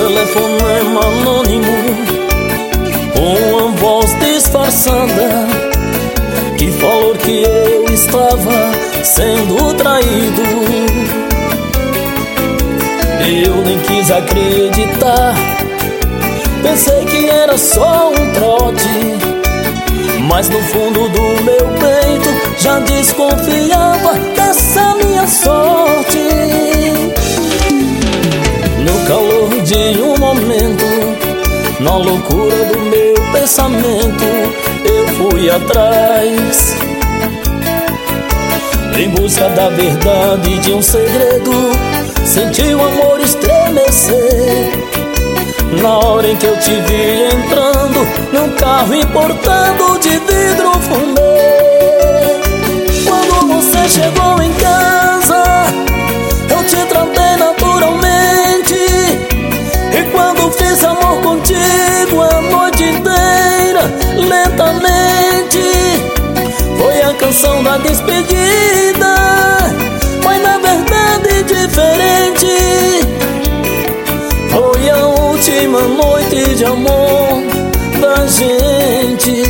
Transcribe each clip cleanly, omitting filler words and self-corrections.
telefonema anônimo, uma voz disfarçada que falou que eu estava sendo traído. Eu nem quis acreditar, pensei que era só um trote, mas no fundo do meu peito já desconfiava dessa minha sorte. No calor de um momento, na loucura do meu pensamento, eu fui atrás, em busca da verdade de um segredo. Senti o amor estremecer na hora em que eu te vi entrando num carro importado de vidro fumê. Quando você chegou em casa, eu te tratei naturalmente, e quando fiz amor contigo a noite inteira, lentamente, foi a canção da despedida. Foi na verdade diferente, foi a última noite de amor da gente.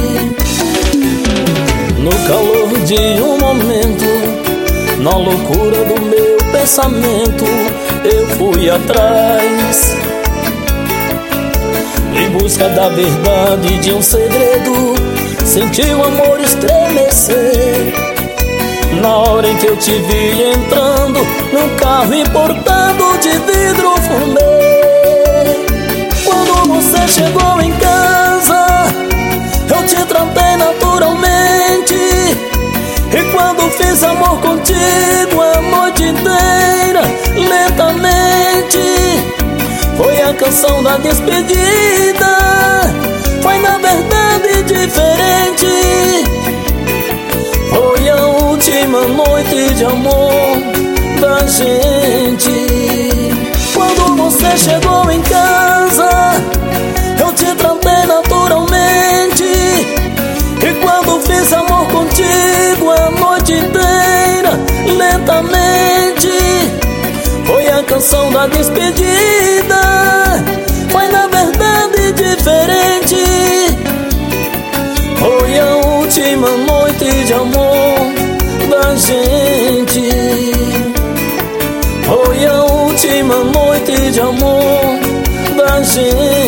No calor de um momento, na loucura do meu pensamento, eu fui atrás, em busca da verdade de um segredo. Senti o amor estremecer na hora em que eu te vi entrando num carro importado de vidro fumê. Quando você chegou em casa, eu te tratei naturalmente, e quando fiz amor contigo a noite inteira, lentamente, foi a canção da despedida. Foi na verdade diferente, foi a última noite de amor da gente. Quando você chegou em casa, eu te tratei naturalmente, e quando fiz amor contigo a noite inteira, lentamente, foi a canção da despedida. Foi na verdade diferente, foi a última noite de amor da gente. Foi a última noite de amor da gente.